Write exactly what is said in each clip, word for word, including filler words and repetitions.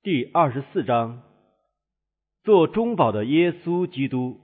第二十四章，做中保的耶稣基督。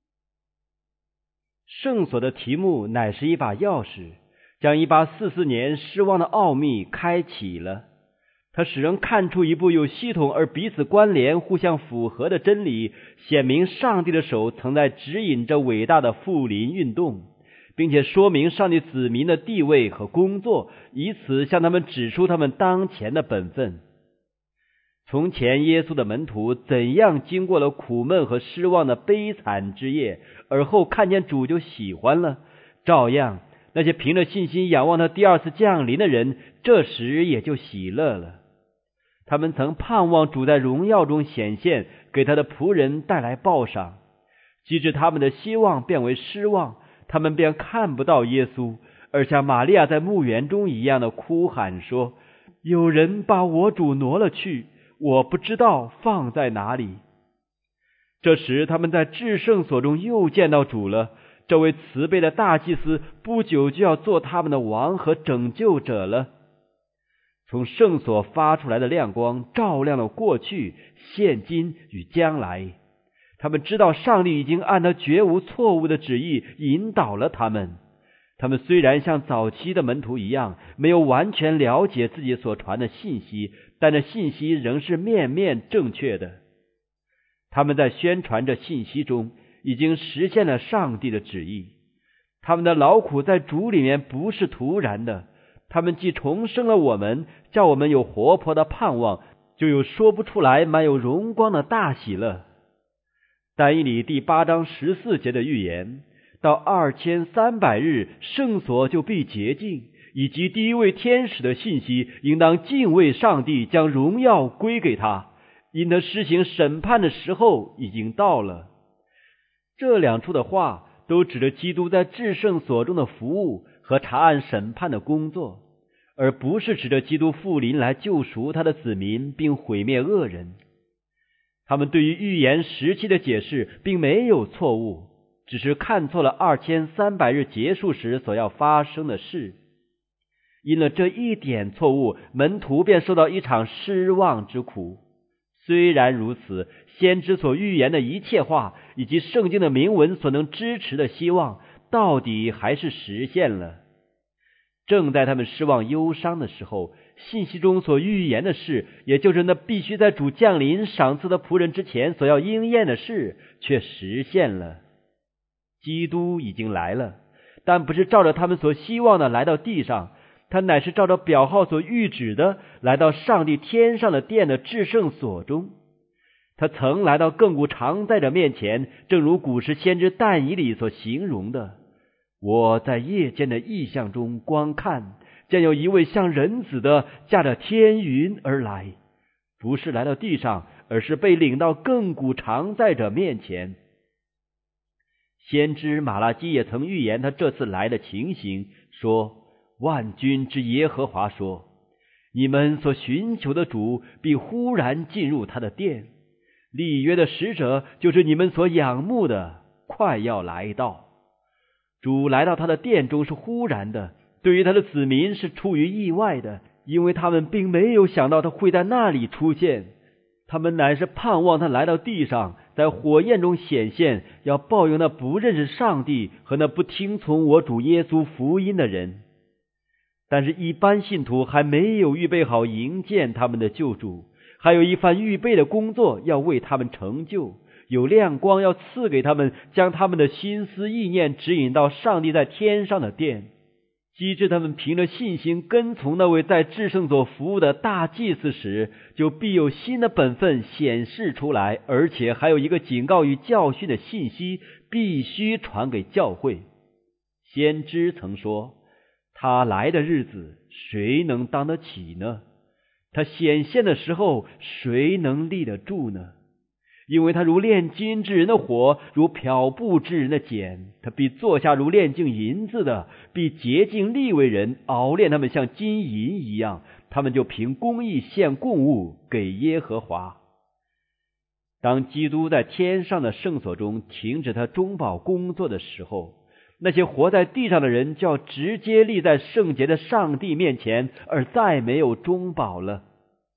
圣所的题目乃是一把钥匙，将一八四四年失望的奥秘开启了。它使人看出一部有系统而彼此关联、互相符合的真理，显明上帝的手曾在指引着伟大的复临运动，并且说明上帝子民的地位和工作，以此向他们指出他们当前的本分。从前耶稣的门徒怎样经过了苦闷和失望的悲惨之夜，而后看见主就喜欢了，照样那些凭着信心仰望他第二次降临的人，这时也就喜乐了。他们曾盼望主在荣耀中显现，给他的仆人带来报赏，及至他们的希望变为失望，他们便看不到耶稣，而像玛利亚在墓园中一样的哭喊说：有人把我主挪了去，我不知道放在哪里。这时他们在至圣所中又见到主了，这位慈悲的大祭司不久就要做他们的王和拯救者了。从圣所发出来的亮光照亮了过去、现今与将来。他们知道上帝已经按他绝无错误的旨意引导了他们。他们虽然像早期的门徒一样，没有完全了解自己所传的信息，但这信息仍是面面正确的。他们在宣传这信息中已经实现了上帝的旨意。他们的劳苦在主里面不是徒然的，他们既重生了我们，叫我们有活泼的盼望，就有说不出来满有荣光的大喜乐。但以理第八章十四节的预言，到二千三百日圣所就必洁净，以及第一位天使的信息，应当敬畏上帝，将荣耀归给他，因他施行审判的时候已经到了。这两处的话都指着基督在至圣所中的服务和查案审判的工作，而不是指着基督复临来救赎他的子民并毁灭恶人。他们对于预言时期的解释并没有错误，只是看错了二千三百日结束时所要发生的事。因了这一点错误，门徒便受到一场失望之苦。虽然如此，先知所预言的一切话，以及圣经的铭文所能支持的希望，到底还是实现了。正在他们失望忧伤的时候，信息中所预言的事，也就是那必须在主降临赏赐的仆人之前所要应验的事，却实现了。基督已经来了，但不是照着他们所希望的来到地上，他乃是照着表号所预指的，来到上帝天上的殿的至圣所中。他曾来到亘古常在者面前，正如古时先知但以理所形容的：我在夜间的异象中观看，见有一位像人子的驾着天云而来，不是来到地上，而是被领到亘古常在者面前。先知马拉基也曾预言他这次来的情形，说：万军之耶和华说，你们所寻求的主必忽然进入他的殿，立约的使者，就是你们所仰慕的，快要来到。主来到他的殿中是忽然的，对于他的子民是出于意外的，因为他们并没有想到他会在那里出现。他们乃是盼望他来到地上，在火焰中显现，要报应那不认识上帝和那不听从我主耶稣福音的人。但是一般信徒还没有预备好迎见他们的救主，还有一番预备的工作要为他们成就，有亮光要赐给他们，将他们的心思意念指引到上帝在天上的殿，机制他们凭着信心跟从那位在至圣所服务的大祭司时，就必有新的本分显示出来，而且还有一个警告与教训的信息必须传给教会。先知曾说，他来的日子谁能当得起呢？他显现的时候谁能立得住呢？因为他如炼金之人的火，如漂布之人的碱，他必坐下如炼净银子的，必洁净利未人，熬炼他们像金银一样，他们就凭公义献供物给耶和华。当基督在天上的圣所中停止他中保工作的时候，那些活在地上的人就要直接立在圣洁的上帝面前，而再没有中保了。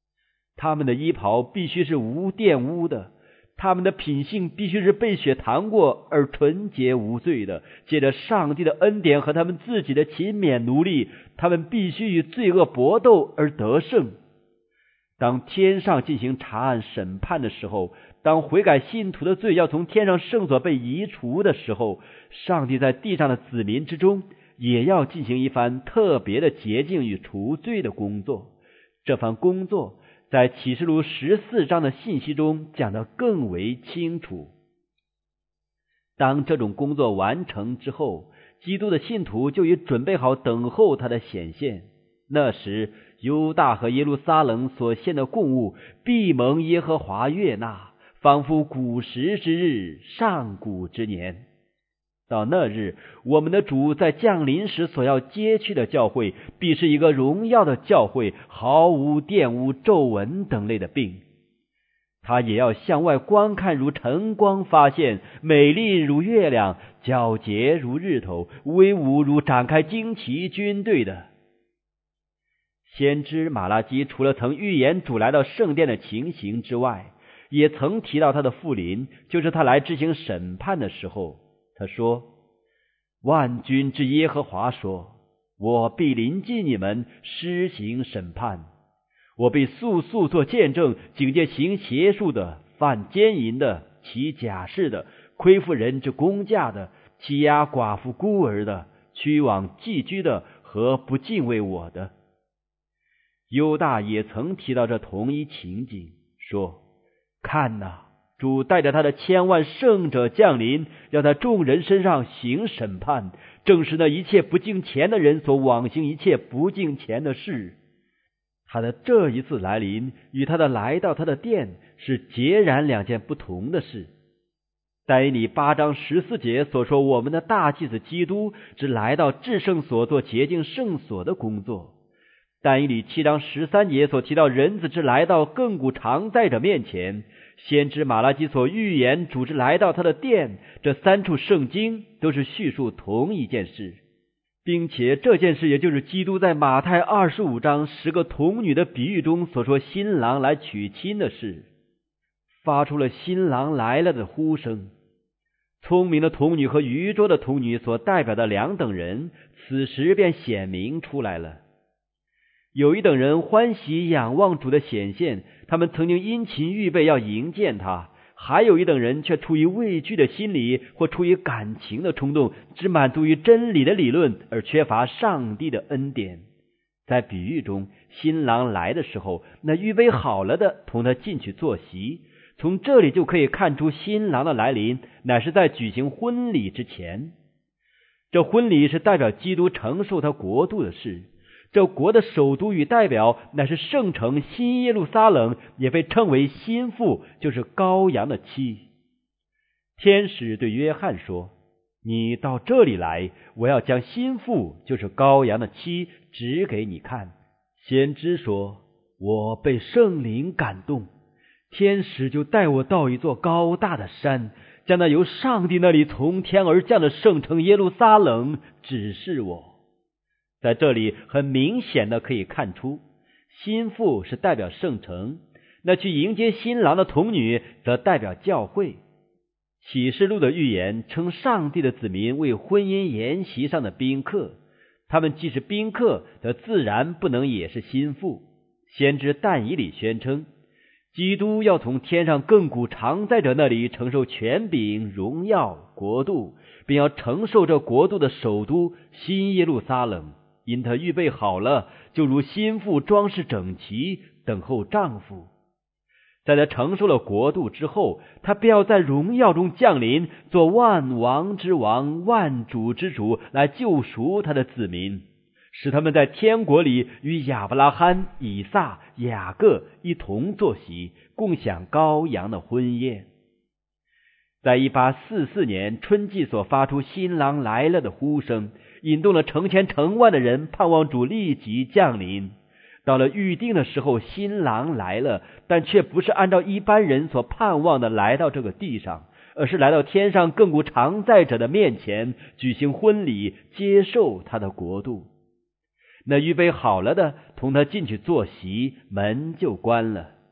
他们的衣袍必须是无玷污的，他们的品性必须是被血弹过而纯洁无罪的。借着上帝的恩典和他们自己的勤勉努力，他们必须与罪恶搏斗而得胜。当天上进行查案审判的时候，当悔改信徒的罪要从天上圣所被移除的时候，上帝在地上的子民之中也要进行一番特别的洁净与除罪的工作。这番工作在启示录十四章的信息中讲得更为清楚。当这种工作完成之后，基督的信徒就已准备好等候他的显现。那时犹大和耶路撒冷所献的供物必蒙耶和华悦纳，仿佛古时之日，上古之年。到那日，我们的主在降临时所要接去的教会必是一个荣耀的教会，毫无玷污、皱纹等类的病。他也要向外观看如晨光发现，美丽如月亮，皎洁如日头，威武如展开旌旗军队的。先知马拉基除了曾预言主来到圣殿的情形之外，也曾提到他的复临，就是他来执行审判的时候。他说，万军之耶和华说，我必临近你们，施行审判。我必速速做见证，警戒行邪术的、犯奸淫的、起假誓的、亏负人之公价的、欺压寡妇孤儿的、屈枉寄居的和不敬畏我的。犹大也曾提到这同一情景，说，看哪，主带着他的千万圣者降临，要在众人身上行审判，正是那一切不敬虔的人所妄行一切不敬虔的事。他的这一次来临与他的来到他的殿是截然两件不同的事。但以理八章十四节所说，我们的大祭司基督只来到至圣所做洁净圣所的工作。但以理七章十三节所提到人子之来到亘古常在者面前，先知马拉基所预言主之来到他的殿，这三处圣经都是叙述同一件事，并且这件事也就是基督在马太二十五章十个童女的比喻中所说新郎来娶亲的事，发出了新郎来了的呼声。聪明的童女和愚拙的童女所代表的两等人，此时便显明出来了。有一等人欢喜仰望主的显现，他们曾经殷勤预备要迎见他；还有一等人却出于畏惧的心理或出于感情的冲动，只满足于真理的理论而缺乏上帝的恩典。在比喻中，新郎来的时候，那预备好了的同他进去坐席。从这里就可以看出新郎的来临乃是在举行婚礼之前。这婚礼是代表基督承受他国度的事。这国的首都与代表乃是圣城新耶路撒冷，也被称为新妇，就是羔羊的妻。天使对约翰说，你到这里来，我要将新妇，就是羔羊的妻，指给你看。先知说，我被圣灵感动，天使就带我到一座高大的山，将那由上帝那里从天而降的圣城耶路撒冷指示我。在这里很明显的可以看出，新妇是代表圣城，那去迎接新郎的童女则代表教会。启示录的预言称上帝的子民为婚姻筵席上的宾客，他们既是宾客，则自然不能也是新妇。先知但以理宣称，基督要从天上亘古常在者那里承受权柄、荣耀、国度，并要承受这国度的首都新耶路撒冷。因他预备好了，就如新妇装饰整齐，等候丈夫。在他承受了国度之后，他便要在荣耀中降临，做万王之王、万主之主，来救赎他的子民，使他们在天国里与亚伯拉罕、以撒、雅各一同坐席，共享羔羊的婚宴。在一八四四年春季所发出新郎来了的呼声，引动了成千成万的人盼望主立即降临。到了预定的时候，新郎来了，但却不是按照一般人所盼望的来到这个地上，而是来到天上亘古常在者的面前，举行婚礼，接受他的国度。那预备好了的同他进去坐席，门就关了。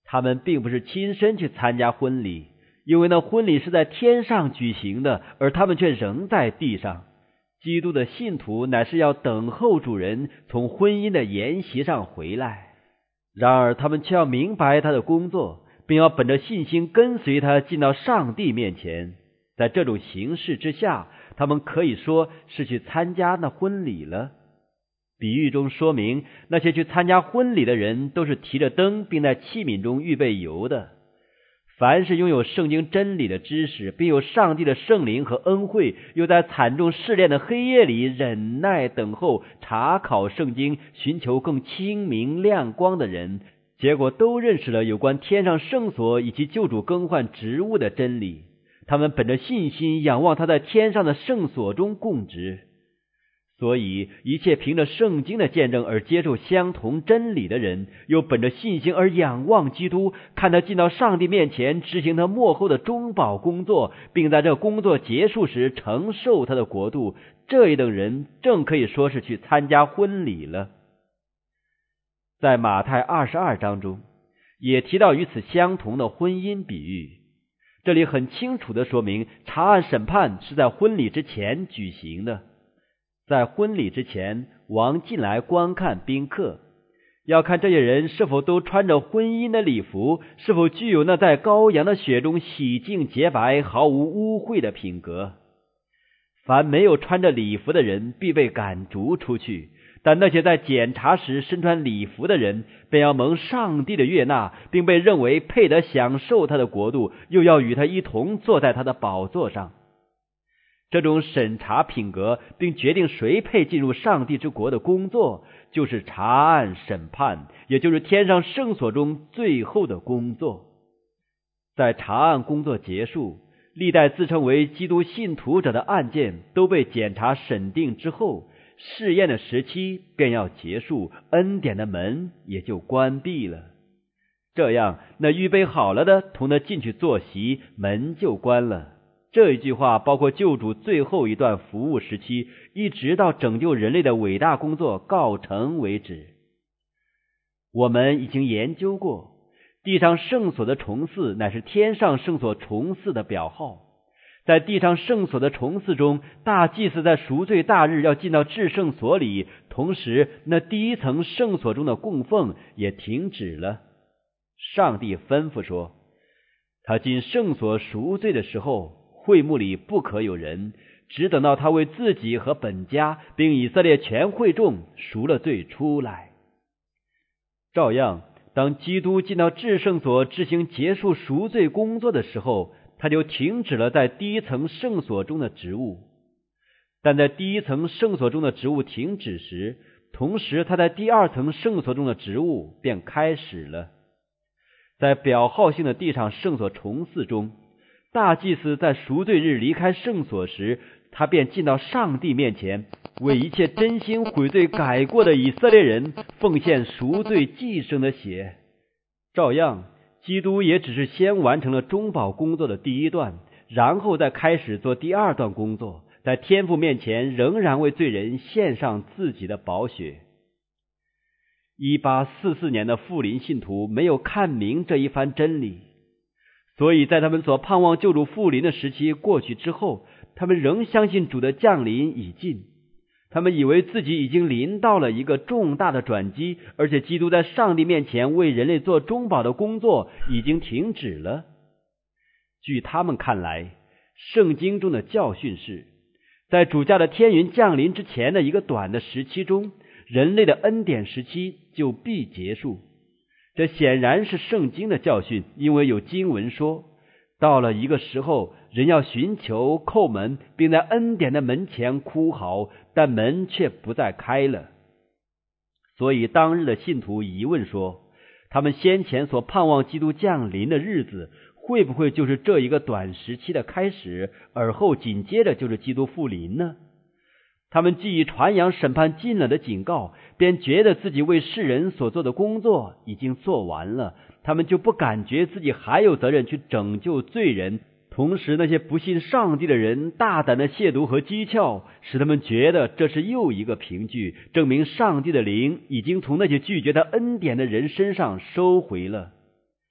他们并不是亲身去参加婚礼，因为那婚礼是在天上举行的，而他们却仍在地上。基督的信徒乃是要等候主人从婚姻的筵席上回来，然而他们却要明白他的工作，并要本着信心跟随他进到上帝面前。在这种形式之下，他们可以说是去参加那婚礼了。比喻中说明，那些去参加婚礼的人都是提着灯，并在器皿中预备油的。凡是拥有圣经真理的知识，并有上帝的圣灵和恩惠，又在惨重试炼的黑夜里忍耐等候查考圣经，寻求更清明亮光的人，结果都认识了有关天上圣所以及救主更换职务的真理。他们本着信心仰望他在天上的圣所中供职。所以一切凭着圣经的见证而接受相同真理的人，又本着信心而仰望基督，看他进到上帝面前执行他末后的中保工作，并在这工作结束时承受他的国度，这一等人正可以说是去参加婚礼了。在马太二十二章中也提到与此相同的婚姻比喻，这里很清楚地说明查案审判是在婚礼之前举行的。在婚礼之前，王进来观看宾客，要看这些人是否都穿着婚姻的礼服，是否具有那在羔羊的血中洗净洁白、毫无污秽的品格。凡没有穿着礼服的人，必被赶逐出去；但那些在检查时身穿礼服的人，便要蒙上帝的悦纳，并被认为配得享受他的国度，又要与他一同坐在他的宝座上。这种审查品格并决定谁配进入上帝之国的工作，就是查案审判，也就是天上圣所中最后的工作。在查案工作结束，历代自称为基督信徒者的案件都被检查审定之后，试验的时期便要结束，恩典的门也就关闭了。这样那预备好了的同他进去坐席，门就关了。这一句话包括救主最后一段服务时期，一直到拯救人类的伟大工作告成为止。我们已经研究过，地上圣所的重祀乃是天上圣所重祀的表号。在地上圣所的重祀中，大祭司在赎罪大日要进到至圣所里，同时那第一层圣所中的供奉也停止了。上帝吩咐说，他进圣所赎罪的时候，会幕里不可有人，只等到他为自己和本家并以色列全会众赎了罪出来。照样，当基督进到至圣所执行结束赎罪工作的时候，他就停止了在第一层圣所中的职务。但在第一层圣所中的职务停止时，同时他在第二层圣所中的职务便开始了。在表号性的地上圣所重祀中，大祭司在赎罪日离开圣所时，他便进到上帝面前，为一切真心悔罪改过的以色列人奉献赎罪祭牲的血。照样，基督也只是先完成了中保工作的第一段，然后再开始做第二段工作，在天父面前仍然为罪人献上自己的宝血。一八四四年的复临信徒没有看明这一番真理，所以在他们所盼望救主复临的时期过去之后，他们仍相信主的降临已近。他们以为自己已经临到了一个重大的转机，而且基督在上帝面前为人类做中保的工作已经停止了。据他们看来，圣经中的教训是，在主驾的天云降临之前的一个短的时期中，人类的恩典时期就必结束。这显然是圣经的教训，因为有经文说，到了一个时候，人要寻求叩门，并在恩典的门前哭嚎，但门却不再开了。所以当日的信徒疑问说，他们先前所盼望基督降临的日子，会不会就是这一个短时期的开始，而后紧接着就是基督复临呢？他们既已传扬审判近了的警告，便觉得自己为世人所做的工作已经做完了，他们就不感觉自己还有责任去拯救罪人。同时那些不信上帝的人大胆的亵渎和讥诮，使他们觉得这是又一个凭据，证明上帝的灵已经从那些拒绝他恩典的人身上收回了。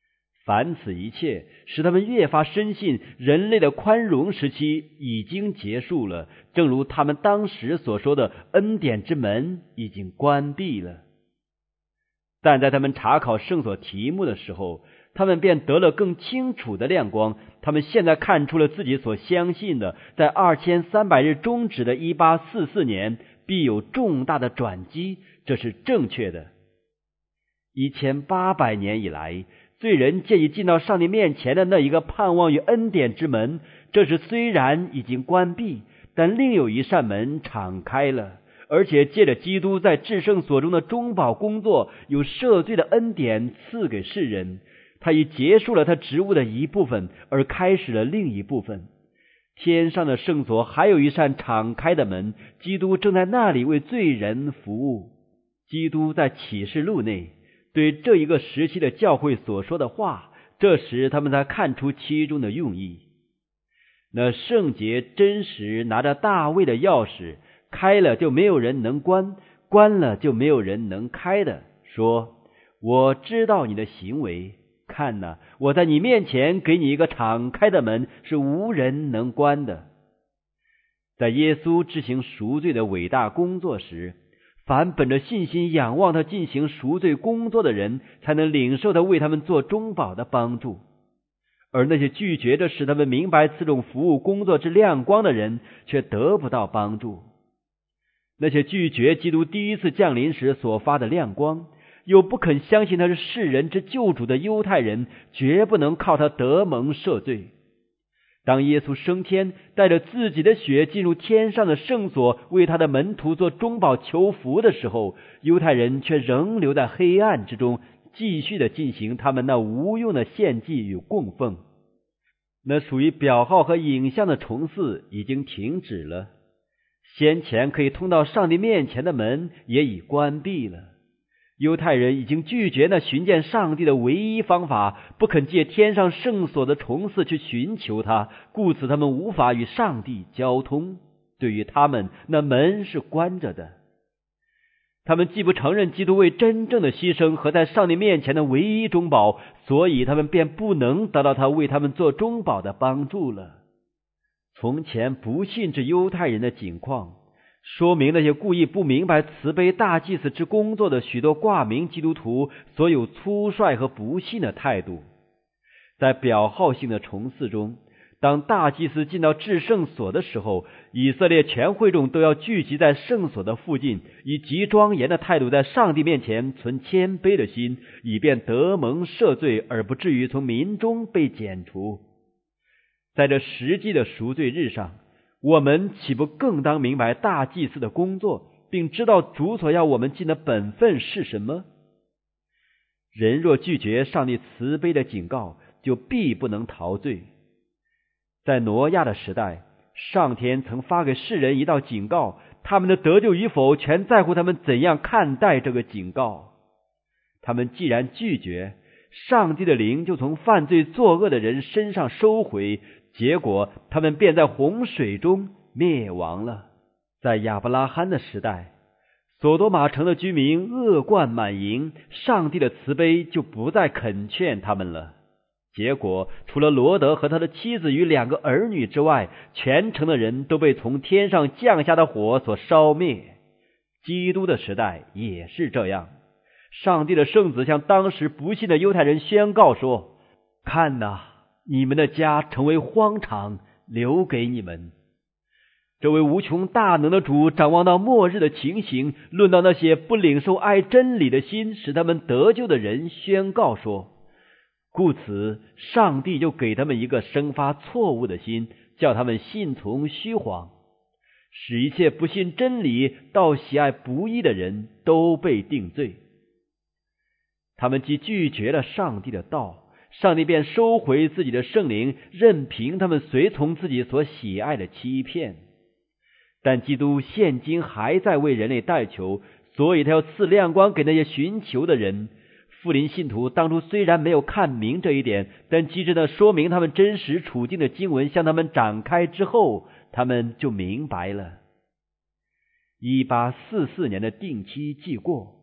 凡此一切，使他们越发深信人类的宽容时期已经结束了，正如他们当时所说的，恩典之门已经关闭了。但在他们查考圣所题目的时候，他们便得了更清楚的亮光。他们现在看出了自己所相信的，在二千三百日终止的一八四四年必有重大的转机，这是正确的。一千八百年以来，罪人借以进到上帝面前的那一个盼望与恩典之门，这是虽然已经关闭，但另有一扇门敞开了，而且借着基督在至圣所中的中保工作，有赦罪的恩典赐给世人。他已结束了他职务的一部分，而开始了另一部分。天上的圣所还有一扇敞开的门，基督正在那里为罪人服务。基督在启示录内对这一个时期的教会所说的话，这时他们才看出其中的用意。那圣洁真实拿着大卫的钥匙，开了就没有人能关，关了就没有人能开的，说：我知道你的行为，看哪，我在你面前给你一个敞开的门，是无人能关的。在耶稣执行赎罪的伟大工作时，凡本着信心仰望他进行赎罪工作的人，才能领受他为他们做中保的帮助。而那些拒绝着使他们明白此种服务工作之亮光的人，却得不到帮助。那些拒绝基督第一次降临时所发的亮光，又不肯相信他是世人之救主的犹太人，绝不能靠他得蒙赦罪。当耶稣升天，带着自己的血进入天上的圣所，为他的门徒做中保求福的时候，犹太人却仍留在黑暗之中，继续的进行他们那无用的献祭与供奉。那属于表号和影像的崇祀已经停止了，先前可以通到上帝面前的门也已关闭了。犹太人已经拒绝那寻见上帝的唯一方法，不肯借天上圣所的崇祀去寻求他，故此他们无法与上帝交通。对于他们，那门是关着的。他们既不承认基督为真正的牺牲和在上帝面前的唯一中保，所以他们便不能得到他为他们做中保的帮助了。从前不信之犹太人的景况，说明那些故意不明白慈悲大祭司之工作的许多挂名基督徒所有粗率和不信的态度。在表号性的崇祀中，当大祭司进到至圣所的时候，以色列全会众都要聚集在圣所的附近，以极庄严的态度在上帝面前存谦卑的心，以便得蒙赦罪，而不至于从民中被剪除。在这实际的赎罪日上，我们岂不更当明白大祭司的工作，并知道主所要我们尽的本分是什么？人若拒绝上帝慈悲的警告，就必不能逃罪。在挪亚的时代，上天曾发给世人一道警告，他们的得救与否全在乎他们怎样看待这个警告。他们既然拒绝，上帝的灵就从犯罪作恶的人身上收回，结果他们便在洪水中灭亡了。在亚伯拉罕的时代，所多玛城的居民恶贯满盈，上帝的慈悲就不再恳劝他们了。结果除了罗德和他的妻子与两个儿女之外，全城的人都被从天上降下的火所烧灭。基督的时代也是这样，上帝的圣子向当时不信的犹太人宣告说：看哪，你们的家成为荒场，留给你们。这位无穷大能的主展望到末日的情形，论到那些不领受爱真理的心，使他们得救的人，宣告说：故此上帝就给他们一个生发错误的心，叫他们信从虚谎，使一切不信真理倒喜爱不义的人都被定罪。他们既拒绝了上帝的道，上帝便收回自己的圣灵，任凭他们随从自己所喜爱的欺骗。但基督现今还在为人类代求，所以他要赐亮光给那些寻求的人。复临信徒当初虽然没有看明这一点，但机智地说明他们真实处境的经文向他们展开之后，他们就明白了。一八四四年的定期既过，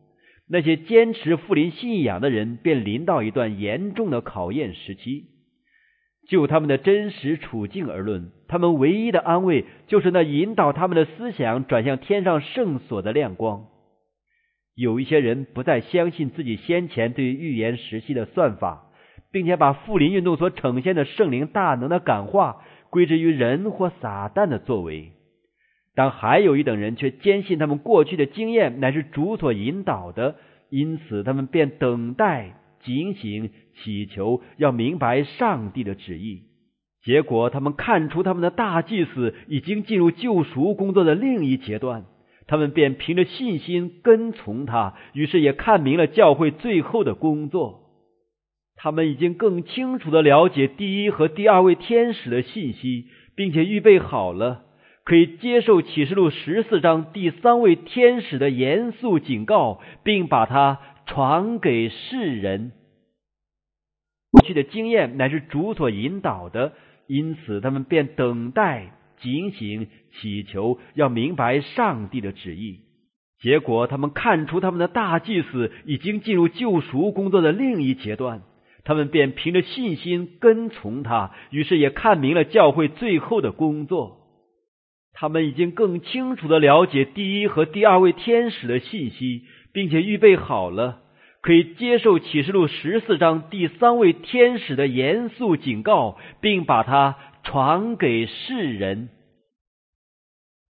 那些坚持复临信仰的人便临到一段严重的考验时期。就他们的真实处境而论，他们唯一的安慰就是那引导他们的思想转向天上圣所的亮光。有一些人不再相信自己先前对预言时期的算法，并且把复临运动所呈现的圣灵大能的感化归之于人或撒旦的作为。但还有一等人却坚信他们过去的经验乃是主所引导的，因此他们便等待、警醒、祈求，要明白上帝的旨意。结果他们看出他们的大祭司已经进入救赎工作的另一阶段，他们便凭着信心跟从他，于是也看明了教会最后的工作。他们已经更清楚地了解第一和第二位天使的信息，并且预备好了可以接受启示录十四章第三位天使的严肃警告，并把它传给世人。过去的经验乃是主所引导的，因此他们便等待、警醒、祈求，要明白上帝的旨意。结果他们看出他们的大祭司已经进入救赎工作的另一阶段，他们便凭着信心跟从他，于是也看明了教会最后的工作。他们已经更清楚地了解第一和第二位天使的信息，并且预备好了可以接受启示录十四章第三位天使的严肃警告，并把它传给世人。